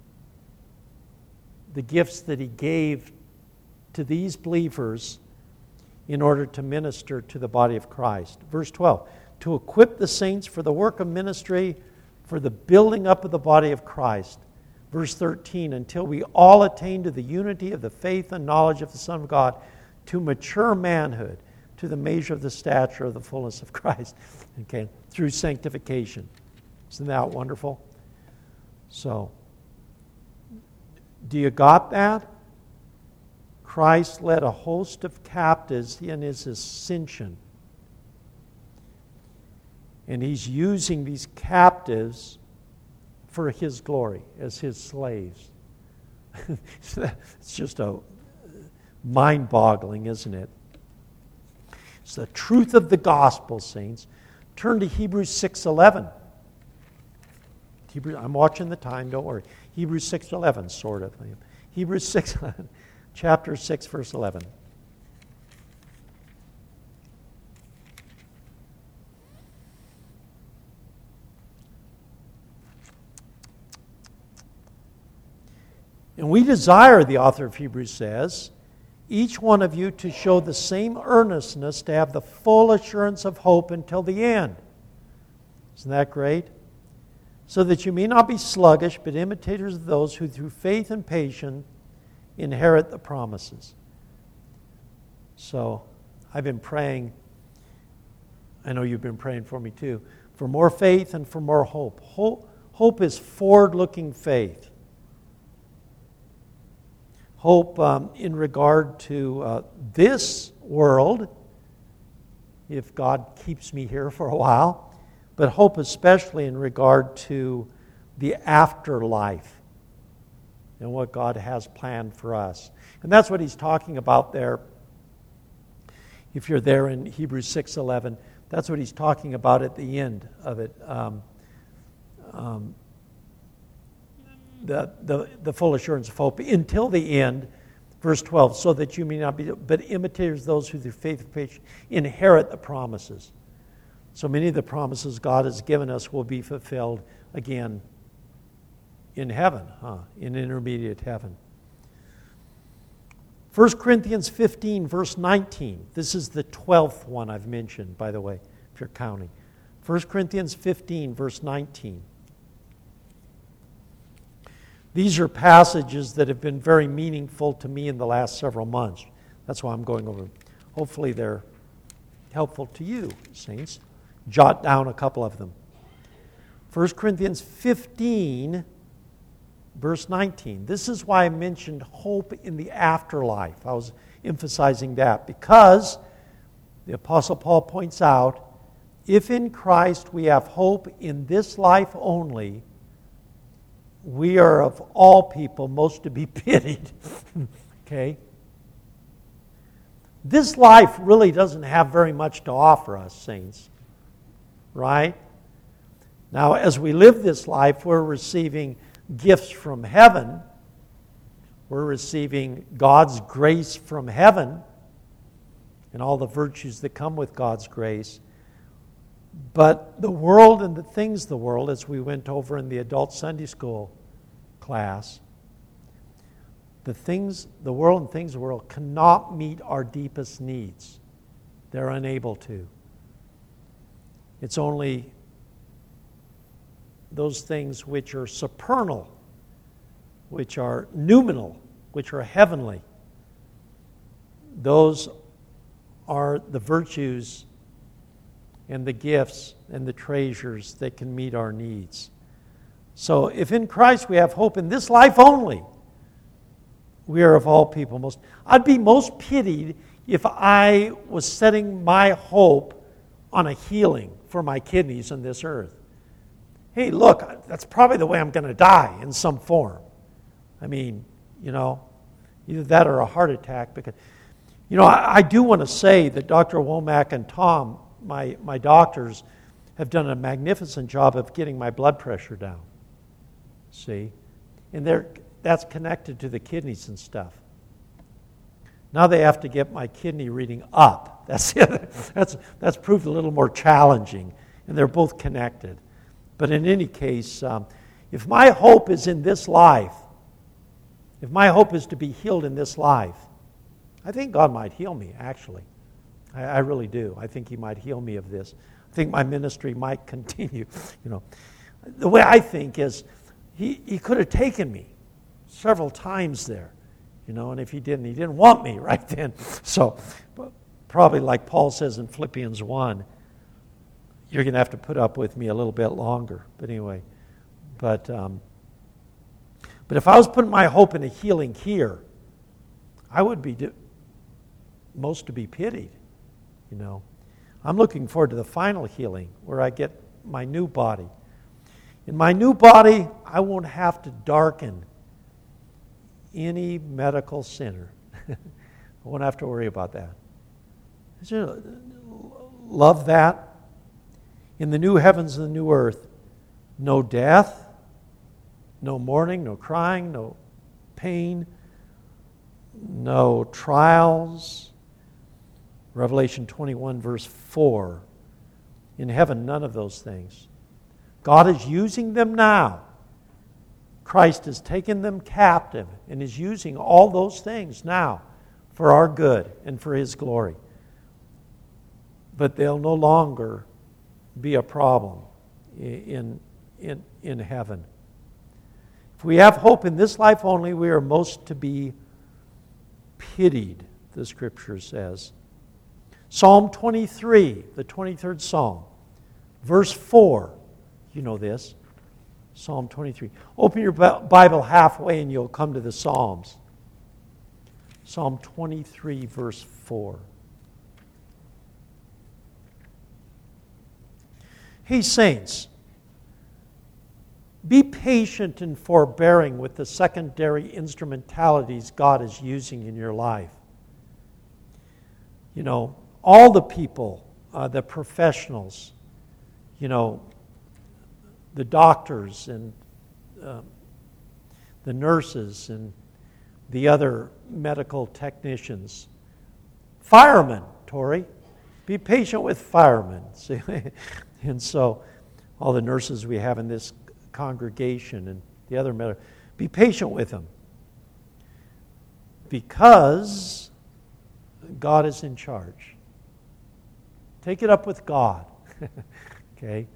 The gifts that he gave to these believers in order to minister to the body of Christ. Verse 12, to equip the saints for the work of ministry, for the building up of the body of Christ. Verse 13, until we all attain to the unity of the faith and knowledge of the Son of God, to mature manhood, to the measure of the stature of the fullness of Christ. Okay, through sanctification. Isn't that wonderful? So, do you got that? Christ led a host of captives in his ascension. And he's using these captives for his glory as his slaves. It's just a mind-boggling, isn't it? It's the truth of the gospel, saints. Turn to Hebrews 6:11. I'm watching the time, don't worry. Hebrews 6:11, sort of. Hebrews 6, chapter 6, verse 11. And we desire, the author of Hebrews says, each one of you to show the same earnestness to have the full assurance of hope until the end. Isn't that great? So that you may not be sluggish, but imitators of those who through faith and patience inherit the promises. So I've been praying, I know you've been praying for me too, for more faith and for more hope. Hope is forward-looking faith. Hope in regard to this world, if God keeps me here for a while, but hope especially in regard to the afterlife and what God has planned for us. And that's what he's talking about there. If you're there in Hebrews 6:11, that's what he's talking about at the end of it. The full assurance of hope until the end, verse 12, so that you may not be, but imitators of those who through faith and patience inherit the promises. So many of the promises God has given us will be fulfilled again in heaven, in intermediate heaven. 1 Corinthians 15, verse 19. This is the 12th one I've mentioned, by the way, if you're counting. 1 Corinthians 15, verse 19. These are passages that have been very meaningful to me in the last several months. That's why I'm going over them. Hopefully they're helpful to you, saints. Jot down a couple of them. 1 Corinthians 15, verse 19. This is why I mentioned hope in the afterlife. I was emphasizing that because the Apostle Paul points out, if in Christ we have hope in this life only, we are of all people most to be pitied. Okay? This life really doesn't have very much to offer us, saints. Right? Now, as we live this life, we're receiving gifts from heaven. We're receiving God's grace from heaven and all the virtues that come with God's grace. But the world and the things of the world, as we went over in the adult Sunday school class, the world and things of the world cannot meet our deepest needs. They're unable to. It's only those things which are supernal, which are noumenal, which are heavenly. Those are the virtues and the gifts and the treasures that can meet our needs. So if in Christ we have hope in this life only, we are of all people most. I'd be most pitied if I was setting my hope on a healing for my kidneys on this earth. Hey, look, that's probably the way I'm going to die in some form. I mean, either that or a heart attack. Because, I do want to say that Dr. Womack and Tom, my doctors, have done a magnificent job of getting my blood pressure down. See? And that's connected to the kidneys and stuff. Now they have to get my kidney reading up. That's proved a little more challenging, and they're both connected. But in any case, if my hope is in this life, if my hope is to be healed in this life, I think God might heal me, actually. I really do. I think He might heal me of this. I think my ministry might continue. The way I think is He could have taken me several times there. And if He didn't want me right then. So probably like Paul says in Philippians 1, you're going to have to put up with me a little bit longer. But anyway, but if I was putting my hope in a healing here, I would be most to be pitied. I'm looking forward to the final healing where I get my new body. In my new body, I won't have to darken any medical center. I won't have to worry about that. Love that. In the new heavens and the new earth, no death, no mourning, no crying, no pain, no trials. Revelation 21, verse 4. In heaven, none of those things. God is using them now. Christ has taken them captive and is using all those things now for our good and for His glory. But they'll no longer be a problem in heaven. If we have hope in this life only, we are most to be pitied, the Scripture says. Psalm 23, the 23rd Psalm, verse 4. You know this. Psalm 23. Open your Bible halfway and you'll come to the Psalms. Psalm 23, verse 4. Hey, saints, be patient and forbearing with the secondary instrumentalities God is using in your life. You know, all the people, the professionals, you know, the doctors and the nurses and the other medical technicians. Firemen, Tori. Be patient with firemen. See? And so all the nurses we have in this congregation and the other medical, be patient with them. Because God is in charge. Take it up with God. Okay?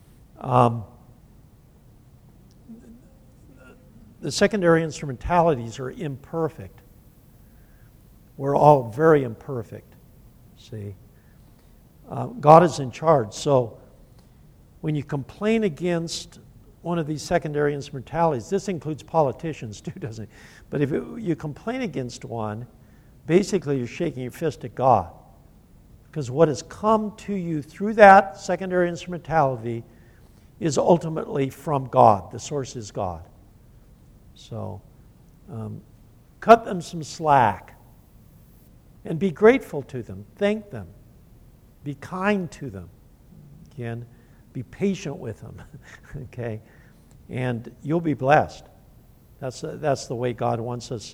The secondary instrumentalities are imperfect. We're all very imperfect. See? God is in charge. So when you complain against one of these secondary instrumentalities, this includes politicians too, doesn't it? But if you complain against one, basically you're shaking your fist at God. Because what has come to you through that secondary instrumentality is ultimately from God. The source is God. So cut them some slack and be grateful to them. Thank them. Be kind to them. Again, be patient with them. Okay? And you'll be blessed. That's the way God wants us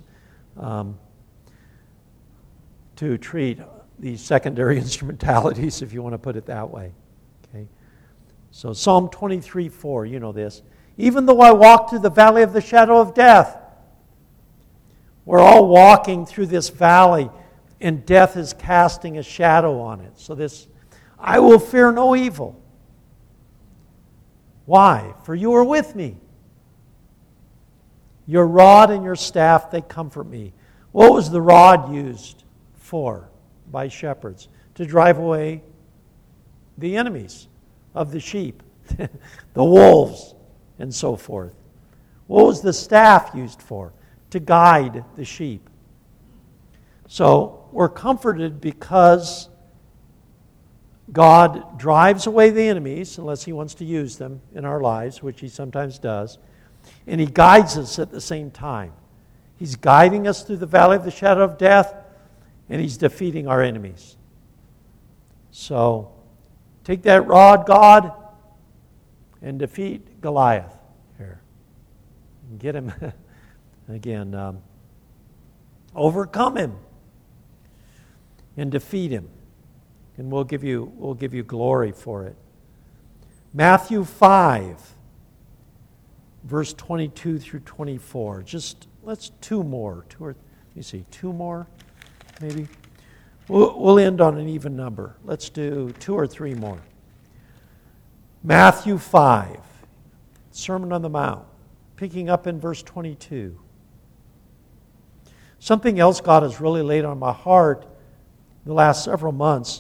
to treat these secondary instrumentalities, if you want to put it that way. Okay? So Psalm 23, 4, you know this. Even though I walk through the valley of the shadow of death. We're all walking through this valley, and death is casting a shadow on it. So this, I will fear no evil. Why? For you are with me. Your rod and your staff, they comfort me. What was the rod used for by shepherds? To drive away the enemies of the sheep, the wolves, and so forth. What was the staff used for? To guide the sheep. So we're comforted because God drives away the enemies, unless He wants to use them in our lives, which He sometimes does, and He guides us at the same time. He's guiding us through the valley of the shadow of death, and He's defeating our enemies. So take that rod, God, and defeat Goliath here. Get him, again, overcome him and defeat him. And we'll give you glory for it. Matthew 5, verse 22 through 24. Let's two more, maybe. We'll end on an even number. Let's do 2 or 3 more. Matthew 5, Sermon on the Mount, picking up in verse 22. Something else God has really laid on my heart the last several months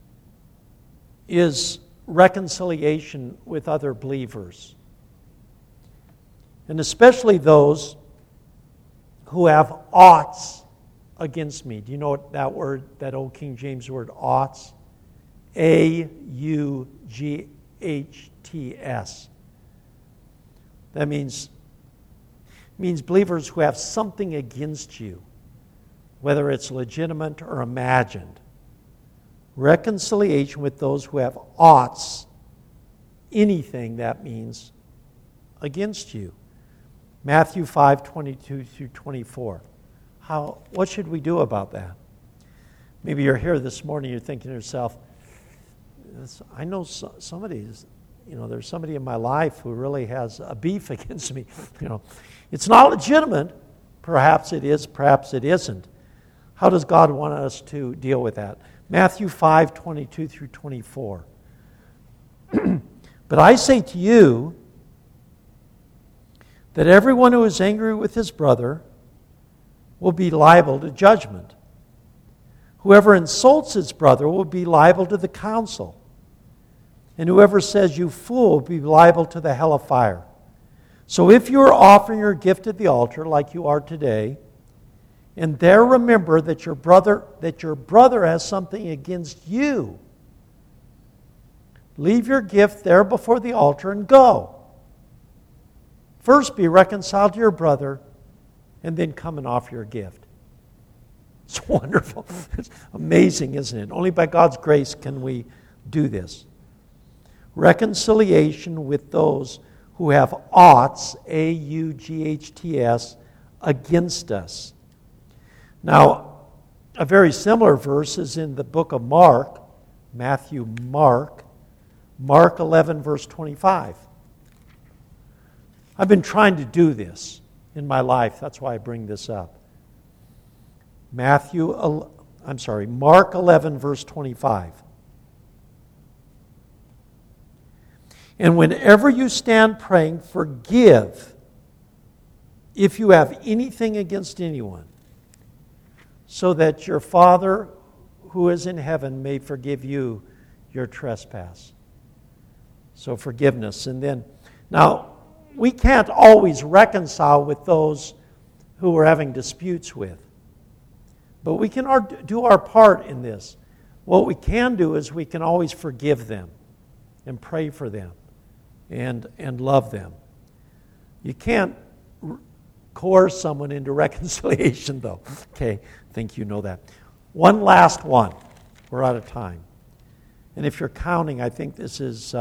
is reconciliation with other believers. And especially those who have oughts against me. Do you know what that word, that old King James word, oughts? A-U-G-H-T-S. That means believers who have something against you, whether it's legitimate or imagined. Reconciliation with those who have oughts, anything that means, against you. Matthew 5:22 through 24. What should we do about that? Maybe you're here this morning, you're thinking to yourself, I know somebody's, there's somebody in my life who really has a beef against me. It's not legitimate. Perhaps it is, perhaps it isn't. How does God want us to deal with that? Matthew 5:22 through 24. But I say to you that everyone who is angry with his brother will be liable to judgment. Whoever insults his brother will be liable to the council. And whoever says, "You fool," will be liable to the hell of fire. So if you are offering your gift at the altar like you are today, and there remember that your brother has something against you, leave your gift there before the altar and go. First be reconciled to your brother, and then come and offer your gift. It's wonderful. It's amazing, isn't it? Only by God's grace can we do this. Reconciliation with those who have oughts, A-U-G-H-T-S, against us. Now, a very similar verse is in the book of Mark, Mark 11, verse 25. I've been trying to do this in my life. That's why I bring this up. Mark 11, verse 25. And whenever you stand praying, forgive if you have anything against anyone, so that your Father who is in heaven may forgive you your trespass. So forgiveness. And then, now, we can't always reconcile with those who we're having disputes with. But we can do our part in this. What we can do is we can always forgive them and pray for them and love them. You can't coerce someone into reconciliation, though. Okay, I think you know that. One last one. We're out of time. And if you're counting, I think this is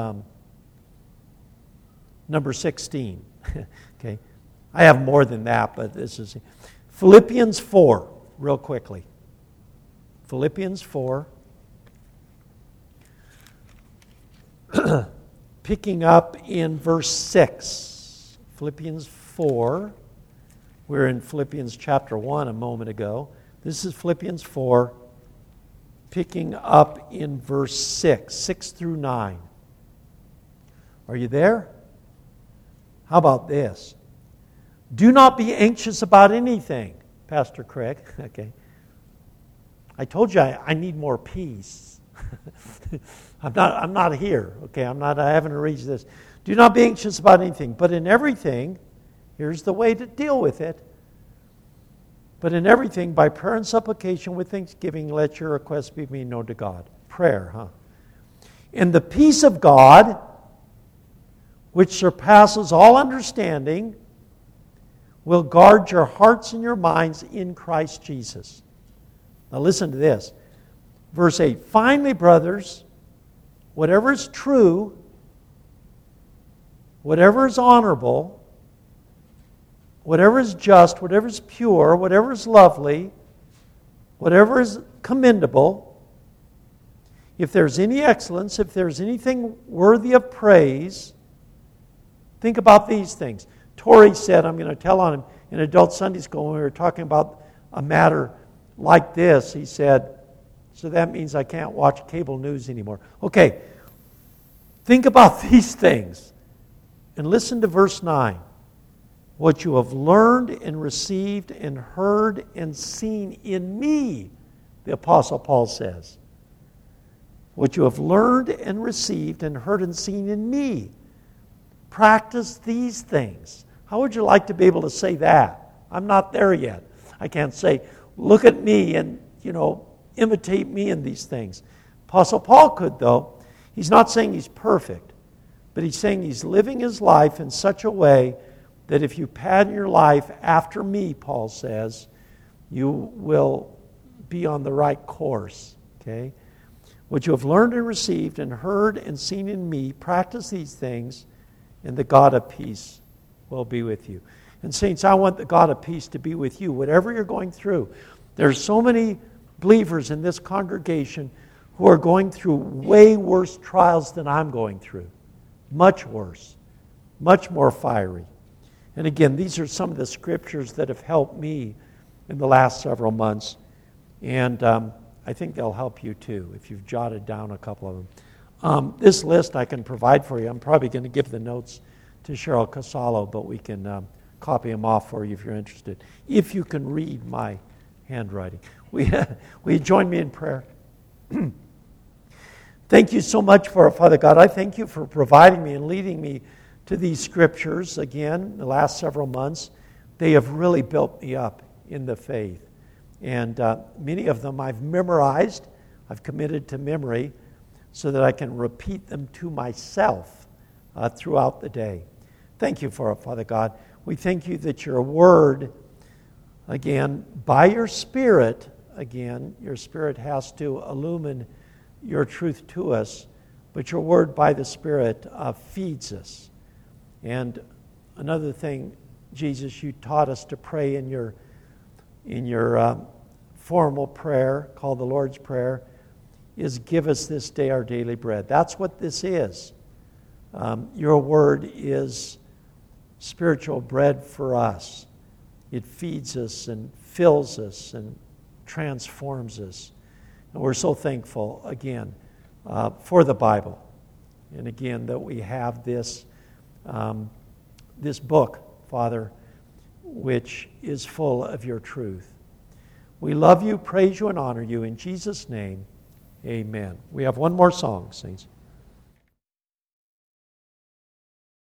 number 16. Okay, I have more than that, but this is Philippians 4, real quickly. Philippians 4. Picking up in verse 6. Philippians 4. We were in Philippians chapter 1 a moment ago. This is Philippians 4, picking up in verse 6 through 9. Are you there? How about this? Do not be anxious about anything, Pastor Craig. Okay. I told you I need more peace. I'm not here. Okay, I haven't reached this. Do not be anxious about anything, but in everything, here's the way to deal with it. But in everything, by prayer and supplication with thanksgiving, let your requests be made known to God. Prayer, huh? And the peace of God, which surpasses all understanding, will guard your hearts and your minds in Christ Jesus. Now listen to this. Verse 8, finally, brothers, whatever is true, whatever is honorable, whatever is just, whatever is pure, whatever is lovely, whatever is commendable, if there's any excellence, if there's anything worthy of praise, think about these things. Tori said, I'm going to tell on him, in adult Sunday school when we were talking about a matter like this, he said, so that means I can't watch cable news anymore. Okay, think about these things. And listen to verse 9. What you have learned and received and heard and seen in me, the Apostle Paul says. What you have learned and received and heard and seen in me. Practice these things. How would you like to be able to say that? I'm not there yet. I can't say, look at me and, imitate me in these things. Apostle Paul could, though. He's not saying he's perfect, but he's saying he's living his life in such a way that if you pattern your life after me, Paul says, you will be on the right course. Okay? What you have learned and received and heard and seen in me, practice these things, and the God of peace will be with you. And saints, I want the God of peace to be with you, whatever you're going through. There's so many believers in this congregation who are going through way worse trials than I'm going through. Much worse. Much more fiery. And again, these are some of the scriptures that have helped me in the last several months. And I think they'll help you too, if you've jotted down a couple of them. This list I can provide for you. I'm probably going to give the notes to Cheryl Casalo, but we can copy them off for you if you're interested. If you can read my handwriting. Will you join me in prayer? Thank you so much for, Father God, I thank you for providing me and leading me to these scriptures again the last several months. They have really built me up in the faith. And many of them I've memorized. I've committed to memory so that I can repeat them to myself throughout the day. Thank you for it, Father God. We thank you that your word, again, by your Spirit, again, your Spirit has to illumine your truth to us, but your word by the Spirit feeds us. And another thing, Jesus, you taught us to pray in your formal prayer called the Lord's Prayer, is give us this day our daily bread. That's what this is. Your word is spiritual bread for us. It feeds us and fills us and transforms us. And we're so thankful, again, for the Bible. And again, that we have this book, Father, which is full of your truth. We love you, praise you, and honor you. In Jesus' name, amen. We have one more song, saints.